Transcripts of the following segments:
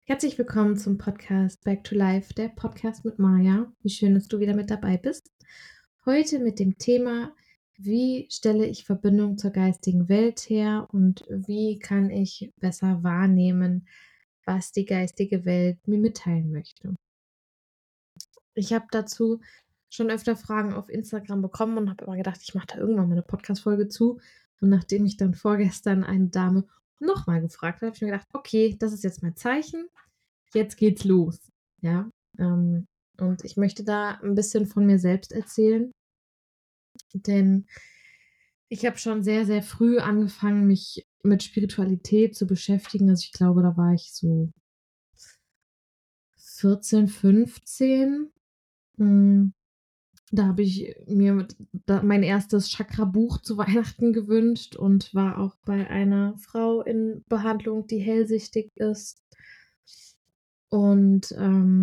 Herzlich willkommen zum Podcast Back to Life, der Podcast mit Maja. Wie schön, dass du wieder mit dabei bist. Heute mit dem Thema: Wie stelle ich Verbindung zur geistigen Welt her und wie kann ich besser wahrnehmen, was die geistige Welt mir mitteilen möchte? Ich habe dazu schon öfter Fragen auf Instagram bekommen und habe immer gedacht, ich mache da irgendwann mal eine Podcast-Folge zu. Und nachdem ich dann vorgestern eine Dame nochmal gefragt habe, habe ich mir gedacht, okay, das ist jetzt mein Zeichen, jetzt geht's los. Ja, und ich möchte da ein bisschen von mir selbst erzählen, denn ich habe schon sehr, sehr früh angefangen, mich mit Spiritualität zu beschäftigen. Also, ich glaube, da war ich so 14, 15. Hm, Da habe ich mir mein erstes Chakrabuch zu Weihnachten gewünscht und war auch bei einer Frau in Behandlung, die hellsichtig ist. Und,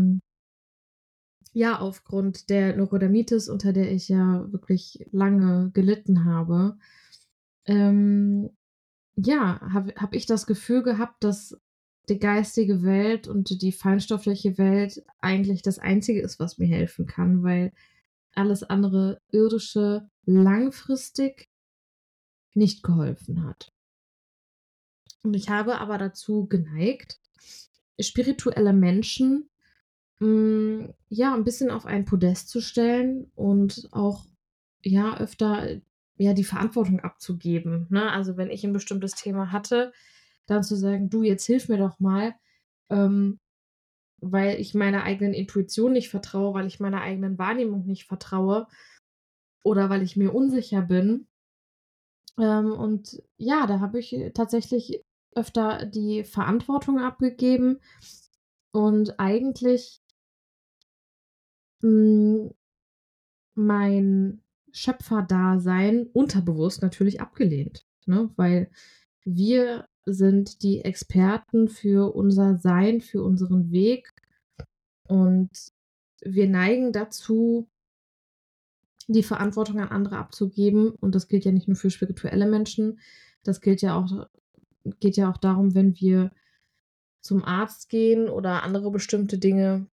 ja, aufgrund der Neurodermitis, unter der ich ja wirklich lange gelitten habe, ähm, ja, habe ich das Gefühl gehabt, dass die geistige Welt und die feinstoffliche Welt eigentlich das Einzige ist, was mir helfen kann, weil alles andere Irdische langfristig nicht geholfen hat. Und ich habe aber dazu geneigt, spirituelle Menschen ja, ein bisschen auf ein Podest zu stellen und auch, ja, öfter, ja, die Verantwortung abzugeben, ne? Also, wenn ich ein bestimmtes Thema hatte, dann zu sagen: „Du, jetzt hilf mir doch mal“, ähm, weil ich meiner eigenen Intuition nicht vertraue, weil ich meiner eigenen Wahrnehmung nicht vertraue oder weil ich mir unsicher bin. Und ja, da habe ich tatsächlich öfter die Verantwortung abgegeben und eigentlich, hm mein Schöpferdasein unterbewusst natürlich abgelehnt, ne? Weil wir sind die Experten für unser Sein, für unseren Weg und wir neigen dazu, die Verantwortung an andere abzugeben und das gilt ja nicht nur für spirituelle Menschen, das geht ja auch darum, wenn wir zum Arzt gehen oder andere bestimmte Dinge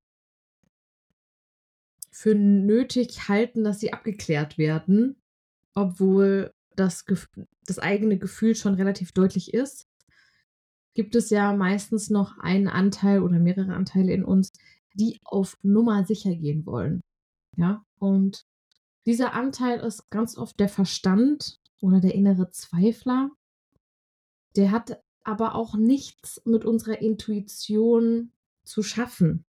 für nötig halten, dass sie abgeklärt werden. Obwohl das eigene Gefühl schon relativ deutlich ist, gibt es ja meistens noch einen Anteil oder mehrere Anteile in uns, die auf Nummer sicher gehen wollen, ja? Und dieser Anteil ist ganz oft der Verstand oder der innere Zweifler. Der hat aber auch nichts mit unserer Intuition zu schaffen,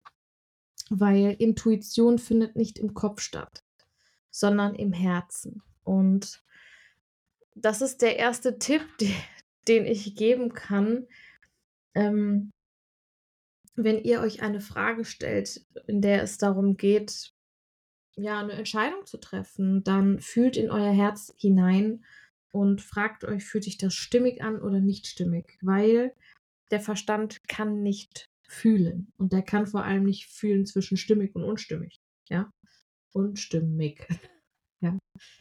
weil Intuition findet nicht im Kopf statt, sondern im Herzen. Und das ist der erste Tipp, den ich geben kann, ähm, wenn ihr euch eine Frage stellt, in der es darum geht, ja, eine Entscheidung zu treffen, dann fühlt in euer Herz hinein und fragt euch: „Fühlt sich das stimmig an oder nicht stimmig?“ Weil der Verstand kann nicht fühlen und der kann vor allem nicht fühlen zwischen stimmig und unstimmig, ja? Unstimmig, ja.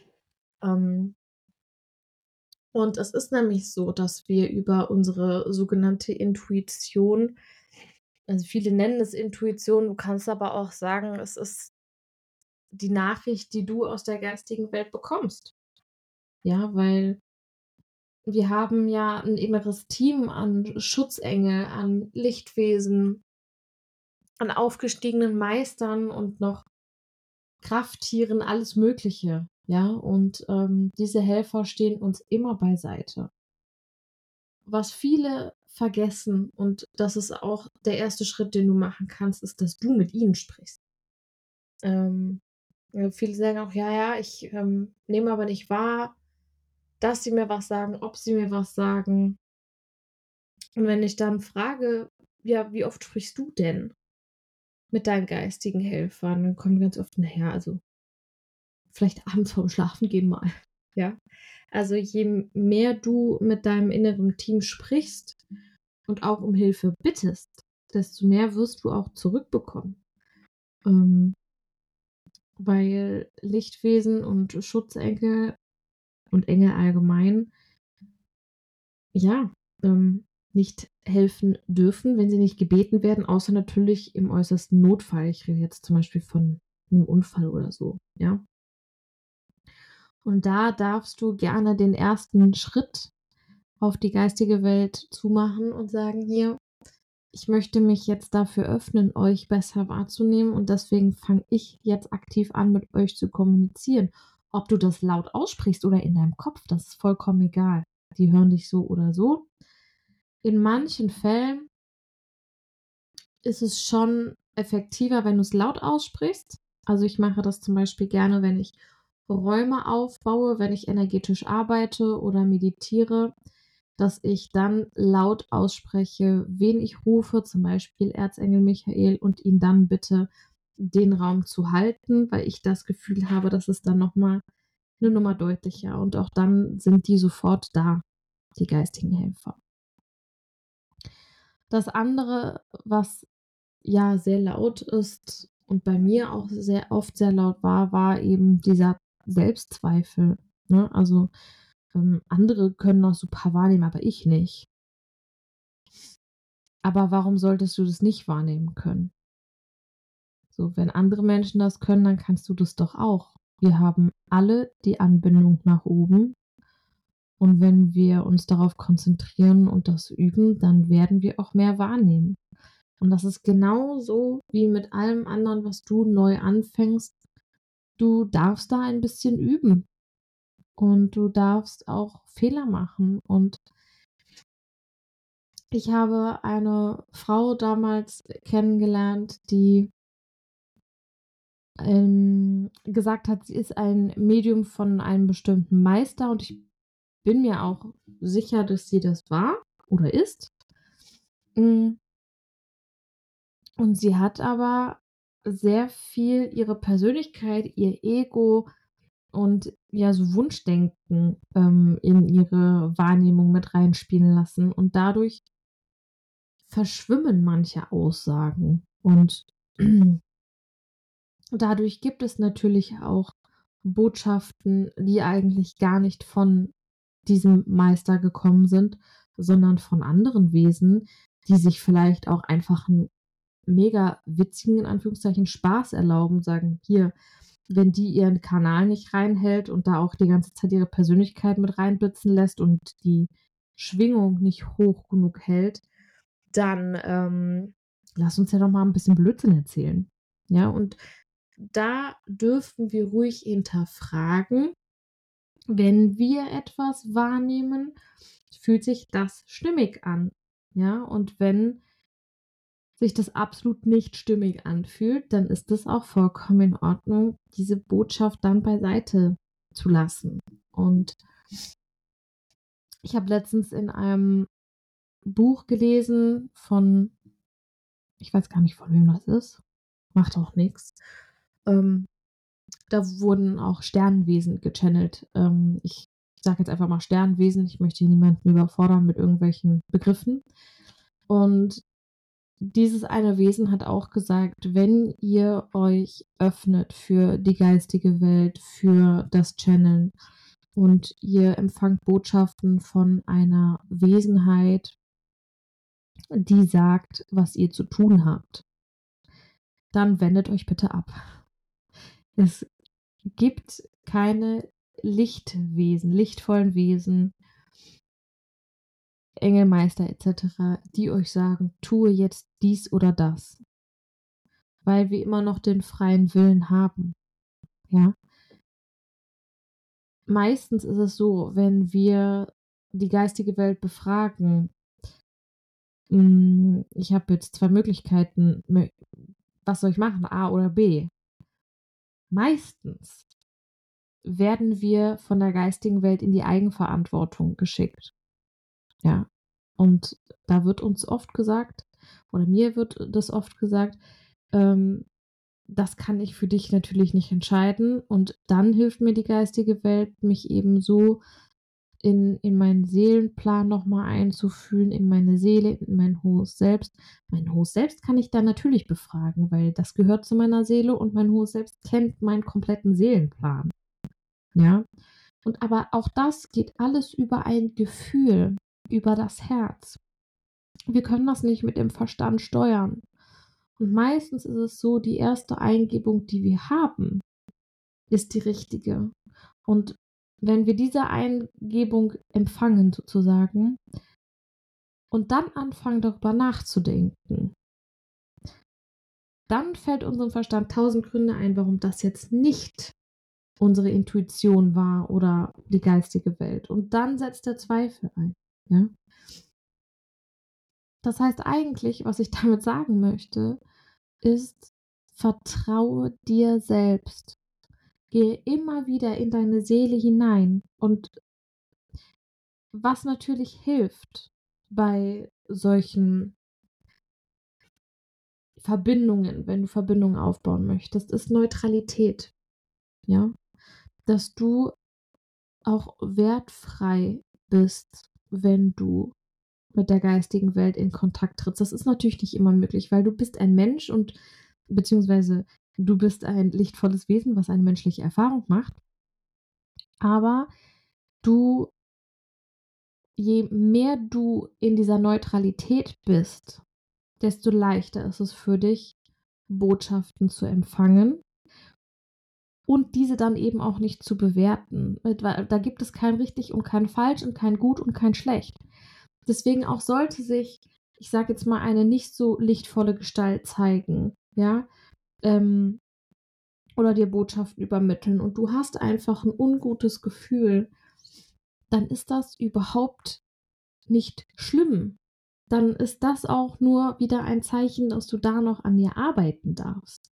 Ähm Und es ist nämlich so, dass wir über unsere sogenannte Intuition, also viele nennen es Intuition, du kannst aber auch sagen, es ist die Nachricht, die du aus der geistigen Welt bekommst. Ja, weil wir haben ja ein inneres Team an Schutzengel, an Lichtwesen, an aufgestiegenen Meistern und noch Krafttieren, alles Mögliche, ja? Und, diese Helfer stehen uns immer beiseite. Was viele vergessen, und das ist auch der erste Schritt, den du machen kannst, ist, dass du mit ihnen sprichst. Ähm, Viele sagen auch: „Ja, ja, ich, nehme aber nicht wahr, dass sie mir was sagen, ob sie mir was sagen.“ Und wenn ich dann frage: „Ja, wie oft sprichst du denn mit deinen geistigen Helfern?“ Dann kommt ganz oft: „Na ja, also vielleicht abends vorm Schlafengehen mal“, ja? Also, je mehr du mit deinem inneren Team sprichst und auch um Hilfe bittest, desto mehr wirst du auch zurückbekommen. Ähm, Weil Lichtwesen und Schutzengel und Engel allgemein, ja, nicht helfen dürfen, wenn sie nicht gebeten werden, außer natürlich im äußersten Notfall. Ich rede jetzt zum Beispiel von einem Unfall oder so, ja. Und da darfst du gerne den ersten Schritt auf die geistige Welt zumachen und sagen: „Hier, ich möchte mich jetzt dafür öffnen, euch besser wahrzunehmen und deswegen fange ich jetzt aktiv an, mit euch zu kommunizieren.“ Ob du das laut aussprichst oder in deinem Kopf, das ist vollkommen egal. Die hören dich so oder so. In manchen Fällen ist es schon effektiver, wenn du es laut aussprichst. Also, ich mache das zum Beispiel gerne, wenn ich Räume aufbaue, wenn ich energetisch arbeite oder meditiere, dass ich dann laut ausspreche, wen ich rufe, zum Beispiel Erzengel Michael, und ihn dann bitte, den Raum zu halten, weil ich das Gefühl habe, das ist dann noch mal 'ne Nummer deutlicher und auch dann sind die sofort da, die geistigen Helfer. Das andere, was ja sehr laut ist und bei mir auch sehr oft sehr laut war, war eben dieser Selbstzweifel, ne? Also, andere können das super wahrnehmen, aber ich nicht. Aber warum solltest du das nicht wahrnehmen können? So, wenn andere Menschen das können, dann kannst du das doch auch. Wir haben alle die Anbindung nach oben und wenn wir uns darauf konzentrieren und das üben, dann werden wir auch mehr wahrnehmen. Und das ist genauso wie mit allem anderen, was du neu anfängst. Du darfst da ein bisschen üben und du darfst auch Fehler machen. Und ich habe eine Frau damals kennengelernt, die gesagt hat, sie ist ein Medium von einem bestimmten Meister und ich bin mir auch sicher, dass sie das war oder ist. Mm, Und sie hat aber sehr viel ihre Persönlichkeit, ihr Ego und ja, so Wunschdenken in ihre Wahrnehmung mit reinspielen lassen. Und dadurch verschwimmen manche Aussagen. Und dadurch gibt es natürlich auch Botschaften, die eigentlich gar nicht von diesem Meister gekommen sind, sondern von anderen Wesen, die sich vielleicht auch einfach einen mega witzigen, in Anführungszeichen, Spaß erlauben, sagen: „Hier, wenn die ihren Kanal nicht reinhält und da auch die ganze Zeit ihre Persönlichkeit mit reinblitzen lässt und die Schwingung nicht hoch genug hält, dann, lass uns ja doch mal ein bisschen Blödsinn erzählen.“ Ja, und da dürfen wir ruhig hinterfragen, wenn wir etwas wahrnehmen, fühlt sich das stimmig an? Ja, und wenn sich das absolut nicht stimmig anfühlt, dann ist es auch vollkommen in Ordnung, diese Botschaft dann beiseite zu lassen. Und ich habe letztens in einem Buch gelesen von, ich weiß gar nicht, von wem das ist, macht auch nichts. Ähm, Da wurden auch Sternenwesen gechannelt. Ich sage jetzt einfach mal Sternenwesen, ich möchte hier niemanden überfordern mit irgendwelchen Begriffen. Und dieses eine Wesen hat auch gesagt, wenn ihr euch öffnet für die geistige Welt, für das Channeln und ihr empfangt Botschaften von einer Wesenheit, die sagt, was ihr zu tun habt, dann wendet euch bitte ab. Es gibt keine Lichtwesen, lichtvollen Wesen, Engelmeister etc., die euch sagen, tue jetzt dies oder das, weil wir immer noch den freien Willen haben. Ja, meistens ist es so, wenn wir die geistige Welt befragen, ich habe jetzt zwei Möglichkeiten, was soll ich machen, A oder B? Meistens werden wir von der geistigen Welt in die Eigenverantwortung geschickt. Ja. Und da wird uns oft gesagt, oder mir wird das oft gesagt, ähm, das kann ich für dich natürlich nicht entscheiden. Und dann hilft mir die geistige Welt, mich eben so in meinen Seelenplan nochmal einzufühlen, in meine Seele, in mein hohes Selbst. Mein hohes Selbst kann ich dann natürlich befragen, weil das gehört zu meiner Seele und mein hohes Selbst kennt meinen kompletten Seelenplan. Ja. Und aber auch das geht alles über ein Gefühl, über das Herz. wir können das nicht mit dem Verstand steuern. Und meistens ist es so, die erste Eingebung, die wir haben, ist die richtige. Und wenn wir diese Eingebung empfangen sozusagen und dann anfangen darüber nachzudenken, dann fällt unserem Verstand 1000 Gründe ein, warum das jetzt nicht unsere Intuition war oder die geistige Welt. Und dann setzt der Zweifel ein. Ja? Das heißt eigentlich, was ich damit sagen möchte, ist, vertraue dir selbst. Gehe immer wieder in deine Seele hinein. Und was natürlich hilft bei solchen Verbindungen, wenn du Verbindungen aufbauen möchtest, ist Neutralität. Ja, dass du auch wertfrei bist, wenn du mit der geistigen Welt in Kontakt trittst. Das ist natürlich nicht immer möglich, weil du bist ein Mensch und beziehungsweise du bist ein lichtvolles Wesen, was eine menschliche Erfahrung macht. Aber je mehr du in dieser Neutralität bist, desto leichter ist es für dich, Botschaften zu empfangen und diese dann eben auch nicht zu bewerten. Weil da gibt es kein richtig und kein falsch und kein gut und kein schlecht. Deswegen auch sollte sich, ich sage jetzt mal, eine nicht so lichtvolle Gestalt zeigen, ja, oder dir Botschaften übermitteln und du hast einfach ein ungutes Gefühl, dann ist das überhaupt nicht schlimm. Dann ist das auch nur wieder ein Zeichen, dass du da noch an dir arbeiten darfst.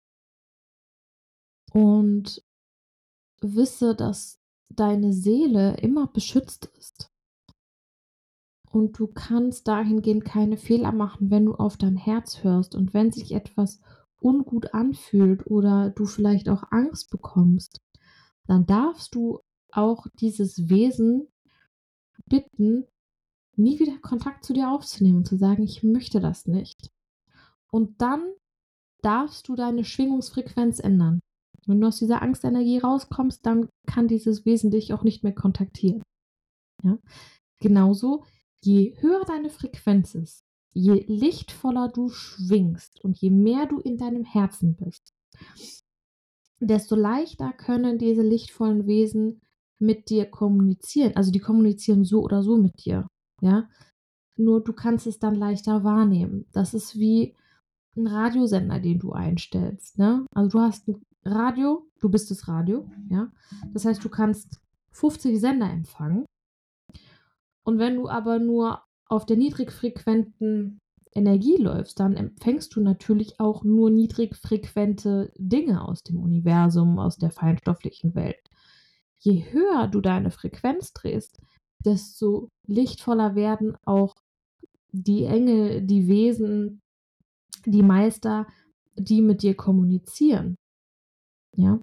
Und wisse, dass deine Seele immer beschützt ist. Und du kannst dahingehend keine Fehler machen, wenn du auf dein Herz hörst. Und wenn sich etwas ungut anfühlt oder du vielleicht auch Angst bekommst, dann darfst du auch dieses Wesen bitten, nie wieder Kontakt zu dir aufzunehmen und zu sagen, ich möchte das nicht. Und dann darfst du deine Schwingungsfrequenz ändern. Wenn du aus dieser Angstenergie rauskommst, dann kann dieses Wesen dich auch nicht mehr kontaktieren. Ja? Genauso, je höher deine Frequenz ist, je lichtvoller du schwingst und je mehr du in deinem Herzen bist, desto leichter können diese lichtvollen Wesen mit dir kommunizieren. Also die kommunizieren so oder so mit dir. Ja? Nur du kannst es dann leichter wahrnehmen. Das ist wie ein Radiosender, den du einstellst. Ne? Also du hast ein Radio, du bist das Radio. Ja? Das heißt, du kannst 50 Sender empfangen. Und wenn du aber nur auf der niedrigfrequenten Energie läufst, dann empfängst du natürlich auch nur niedrigfrequente Dinge aus dem Universum, aus der feinstofflichen Welt. Je höher du deine Frequenz drehst, desto lichtvoller werden auch die Engel, die Wesen, die Meister, die mit dir kommunizieren. Ja.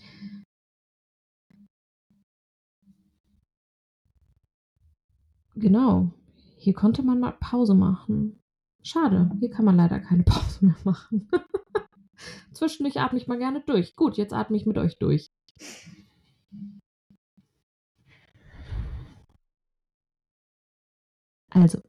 Genau. Hier konnte man mal Pause machen. Schade, hier kann man leider keine Pause mehr machen. Zwischendurch atme ich mal gerne durch. Gut, jetzt atme ich mit euch durch. Also,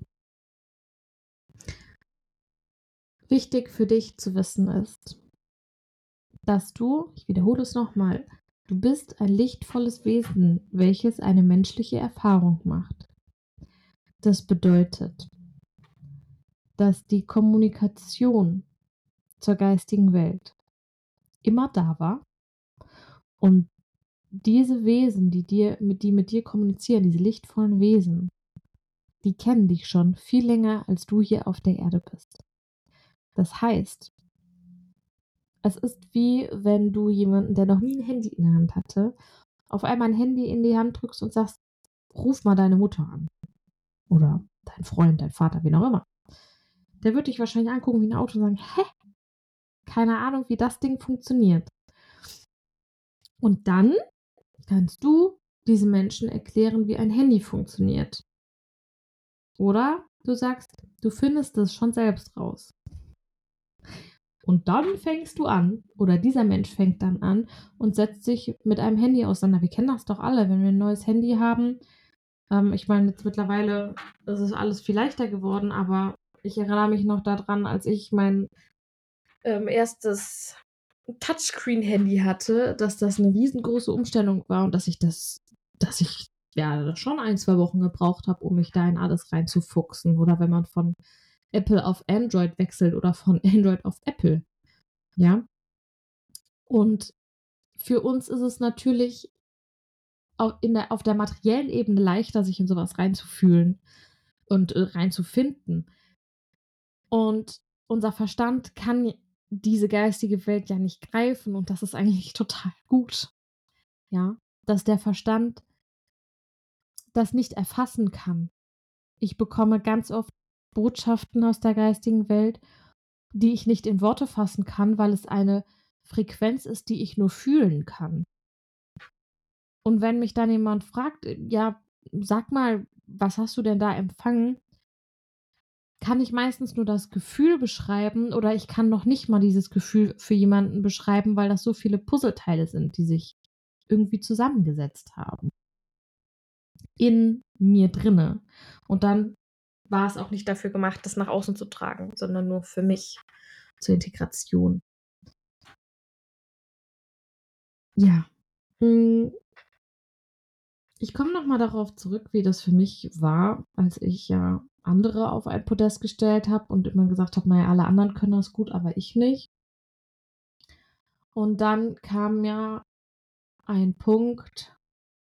wichtig für dich zu wissen ist, dass du, ich wiederhole es nochmal, du bist ein lichtvolles Wesen, welches eine menschliche Erfahrung macht. Das bedeutet, dass die Kommunikation zur geistigen Welt immer da war und diese Wesen, die mit dir kommunizieren, diese lichtvollen Wesen, die kennen dich schon viel länger, als du hier auf der Erde bist. Das heißt, es ist wie wenn du jemanden, der noch nie ein Handy in der Hand hatte, auf einmal ein Handy in die Hand drückst und sagst, ruf mal deine Mutter an. Oder dein Freund, dein Vater, wen auch immer. Der wird dich wahrscheinlich angucken wie ein Auto und sagen, hä? Keine Ahnung, wie das Ding funktioniert. Und dann kannst du diesen Menschen erklären, wie ein Handy funktioniert. Oder du sagst, du findest es schon selbst raus. Und dann fängst du an, oder dieser Mensch fängt dann an und setzt sich mit einem Handy auseinander. Wir kennen das doch alle, wenn wir ein neues Handy haben. Ich meine, jetzt mittlerweile ist es alles viel leichter geworden, aber ich erinnere mich noch daran, als ich mein erstes Touchscreen-Handy hatte, dass das eine riesengroße Umstellung war und dass ich ja schon 1, 2 Wochen gebraucht habe, um mich da in alles reinzufuchsen. Oder wenn man von Apple auf Android wechselt oder von Android auf Apple. Ja. Und für uns ist es natürlich auf der materiellen Ebene leichter, sich in sowas reinzufühlen und reinzufinden. Und unser Verstand kann diese geistige Welt ja nicht greifen und das ist eigentlich total gut, ja, dass der Verstand das nicht erfassen kann. Ich bekomme ganz oft Botschaften aus der geistigen Welt, die ich nicht in Worte fassen kann, weil es eine Frequenz ist, die ich nur fühlen kann. Und wenn mich dann jemand fragt, ja, sag mal, was hast du denn da empfangen? Kann ich meistens nur das Gefühl beschreiben oder ich kann noch nicht mal dieses Gefühl für jemanden beschreiben, weil das so viele Puzzleteile sind, die sich irgendwie zusammengesetzt haben in mir drinne. Und dann war es auch nicht dafür gemacht, das nach außen zu tragen, sondern nur für mich zur Integration. Ja. Ich komme noch mal darauf zurück, wie das für mich war, als ich ja andere auf ein Podest gestellt habe und immer gesagt habe: „Na ja, alle anderen können das gut, aber ich nicht.“ Und dann kam ja ein Punkt,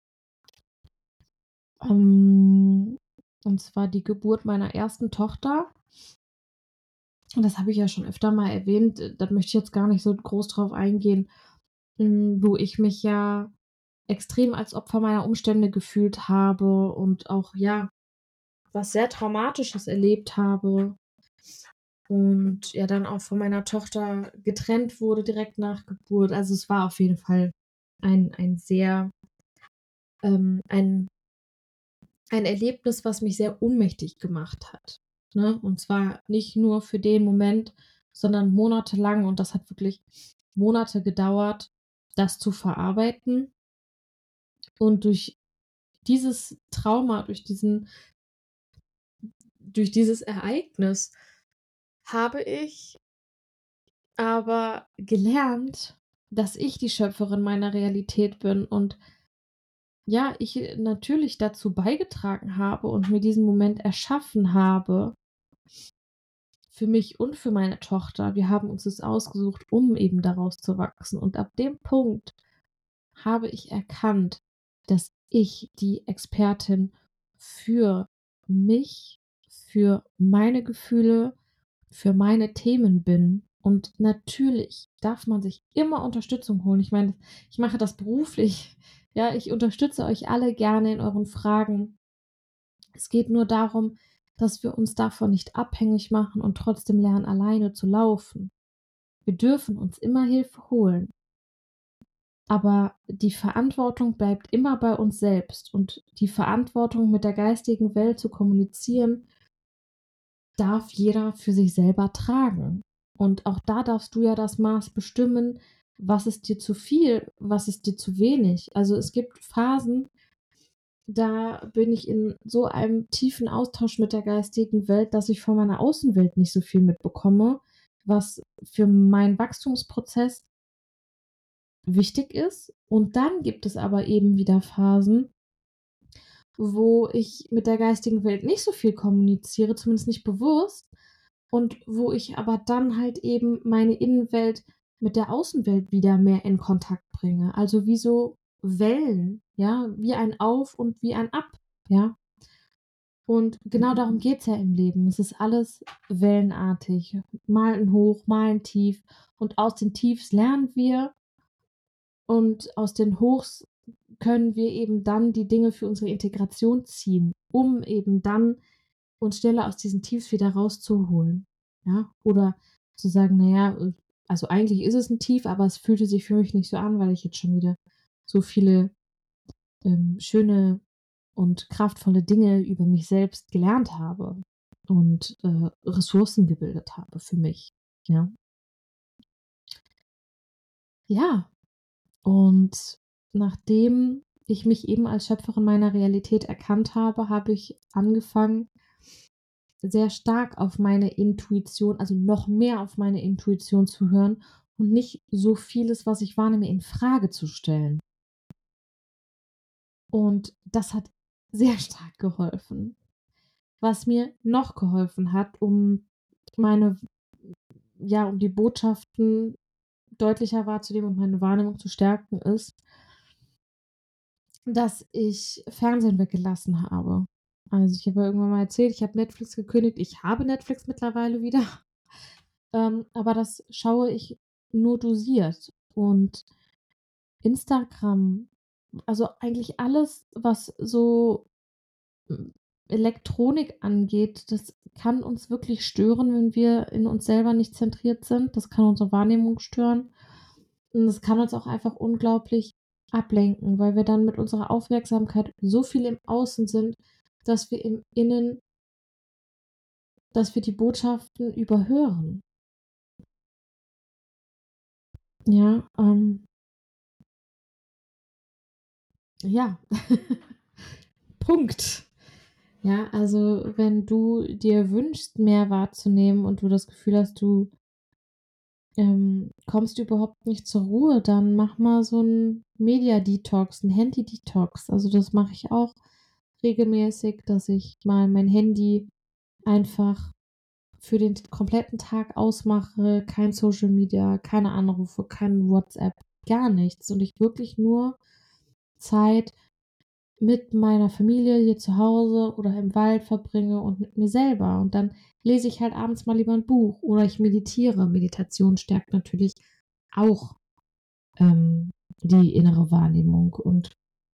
ähm, und zwar die Geburt meiner ersten Tochter. Und das habe ich ja schon öfter mal erwähnt, da möchte ich jetzt gar nicht so groß drauf eingehen, wo ich mich ja extrem als Opfer meiner Umstände gefühlt habe und auch, ja, was sehr Traumatisches erlebt habe und ja dann auch von meiner Tochter getrennt wurde direkt nach Geburt. Also, es war auf jeden Fall ein sehr ein Erlebnis, was mich sehr ohnmächtig gemacht hat, ne? Und zwar nicht nur für den Moment, sondern monatelang und das hat wirklich Monate gedauert, das zu verarbeiten. Und durch dieses Trauma, durch dieses Ereignis habe ich aber gelernt, dass ich die Schöpferin meiner Realität bin und ja, ich natürlich dazu beigetragen habe und mir diesen Moment erschaffen habe für mich und für meine Tochter. Wir haben uns das ausgesucht, um eben daraus zu wachsen. Und ab dem Punkt habe ich erkannt, dass ich die Expertin für mich, für meine Gefühle, für meine Themen bin. Und natürlich darf man sich immer Unterstützung holen. Ich meine, ich mache das beruflich. Ja, ich unterstütze euch alle gerne in euren Fragen. Es geht nur darum, dass wir uns davon nicht abhängig machen und trotzdem lernen, alleine zu laufen. Wir dürfen uns immer Hilfe holen. Aber die Verantwortung bleibt immer bei uns selbst und die Verantwortung, mit der geistigen Welt zu kommunizieren, darf jeder für sich selber tragen. Und auch da darfst du ja das Maß bestimmen, was ist dir zu viel, was ist dir zu wenig. Also es gibt Phasen, da bin ich in so einem tiefen Austausch mit der geistigen Welt, dass ich von meiner Außenwelt nicht so viel mitbekomme, was für meinen Wachstumsprozess wichtig ist. Und dann gibt es aber eben wieder Phasen, wo ich mit der geistigen Welt nicht so viel kommuniziere, zumindest nicht bewusst, und wo ich aber dann halt eben meine Innenwelt mit der Außenwelt wieder mehr in Kontakt bringe. Also wie so Wellen, ja, wie ein Auf und wie ein Ab, ja. Und genau darum geht's ja im Leben. Es ist alles wellenartig. Mal ein Hoch, mal ein Tief. Und aus den Tiefs lernen wir und aus den Hochs können wir eben dann die Dinge für unsere Integration ziehen, um eben dann uns schneller aus diesen Tiefs wieder rauszuholen. Ja? Oder zu sagen, naja, also eigentlich ist es ein Tief, aber es fühlte sich für mich nicht so an, weil ich jetzt schon wieder so viele schöne und kraftvolle Dinge über mich selbst gelernt habe und Ressourcen gebildet habe für mich. Ja. Ja, und nachdem ich mich eben als Schöpferin meiner Realität erkannt habe, habe ich angefangen, sehr stark auf meine Intuition, also noch mehr auf meine Intuition zu hören und nicht so vieles, was ich wahrnehme, in Frage zu stellen. Und das hat sehr stark geholfen. Was mir noch geholfen hat, um meine, um die Botschaften deutlicher wahrzunehmen und meine Wahrnehmung zu stärken, ist, dass ich Fernsehen weggelassen habe. Also, ich habe ja irgendwann mal erzählt, ich habe Netflix gekündigt. Ich habe Netflix mittlerweile wieder, aber das schaue ich nur dosiert. Und Instagram, also eigentlich alles, was so Elektronik angeht, das kann uns wirklich stören, wenn wir in uns selber nicht zentriert sind. Das kann unsere Wahrnehmung stören. Und das kann uns auch einfach unglaublich ablenken, weil wir dann mit unserer Aufmerksamkeit so viel im Außen sind, dass wir im Innen, dass wir die Botschaften überhören. Ja, ja. Punkt. Ja, also wenn du dir wünschst, mehr wahrzunehmen und du das Gefühl hast, du kommst du überhaupt nicht zur Ruhe, dann mach mal so 'n Media-Detox, 'n Handy-Detox. Also, das mache ich auch regelmäßig, dass ich mal mein Handy einfach für den kompletten Tag ausmache, kein Social Media, keine Anrufe, kein WhatsApp, gar nichts und ich wirklich nur Zeit mit meiner Familie hier zu Hause oder im Wald verbringe und mit mir selber. Und dann lese ich halt abends mal lieber ein Buch oder ich meditiere. Meditation stärkt natürlich auch, die innere Wahrnehmung. Und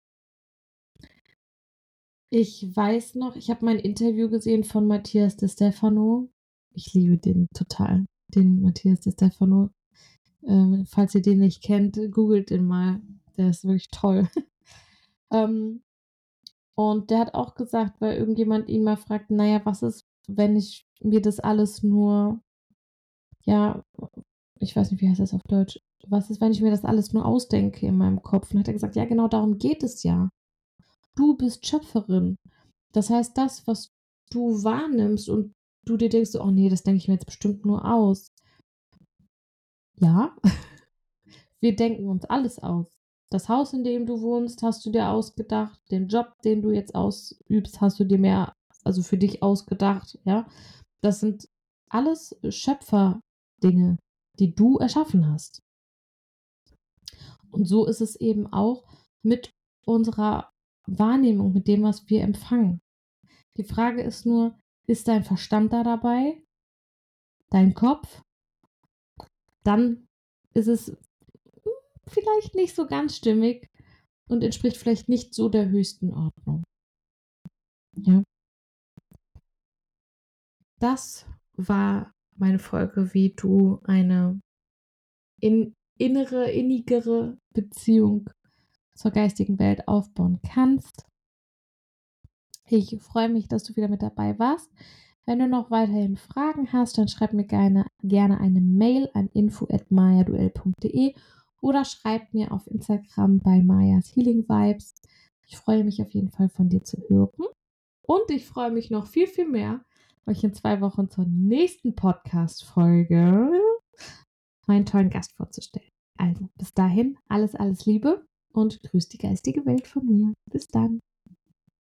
ich weiß noch, ich habe mal 'n Interview gesehen von Matthias De Stefano. Ich liebe den total, den Matthias De Stefano. Falls ihr den nicht kennt, googelt den mal. Der ist wirklich toll. Ähm, und der hat auch gesagt, weil irgendjemand ihn mal fragt: „Na ja, was ist, wenn ich mir das alles nur, ja, ich weiß nicht, wie heißt das auf Deutsch? Was ist, wenn ich mir das alles nur ausdenke in meinem Kopf?“ Und hat er gesagt: „Ja, genau darum geht es ja. Du bist Schöpferin. Das heißt, das, was du wahrnimmst und du dir denkst so: ‚Oh ne, das denke ich mir jetzt bestimmt nur aus.‘“ Ja, wir denken uns alles aus. Das Haus, in dem du wohnst, hast du dir ausgedacht. Den Job, den du jetzt ausübst, hast du dir mehr, also für dich ausgedacht, ja? Das sind alles Schöpferdinge, die du erschaffen hast. Und so ist es eben auch mit unserer Wahrnehmung, mit dem, was wir empfangen. Die Frage ist nur, ist dein Verstand da dabei, dein Kopf? Dann ist es vielleicht nicht so ganz stimmig und entspricht vielleicht nicht so der höchsten Ordnung. Ja, das war meine Folge, wie du eine innigere Beziehung zur geistigen Welt aufbauen kannst. Ich freue mich, dass du wieder mit dabei warst. Wenn du noch weiterhin Fragen hast, dann schreib mir gerne eine Mail an info@mayaduell.de oder schreib mir auf Instagram bei Mayas Healing Vibes. Ich freue mich auf jeden Fall von dir zu hören. Und ich freue mich noch viel, viel mehr, euch in 2 Wochen zur nächsten Podcast-Folge meinen tollen Gast vorzustellen. Also bis dahin, alles, alles Liebe und grüß die geistige Welt von mir. Bis dann.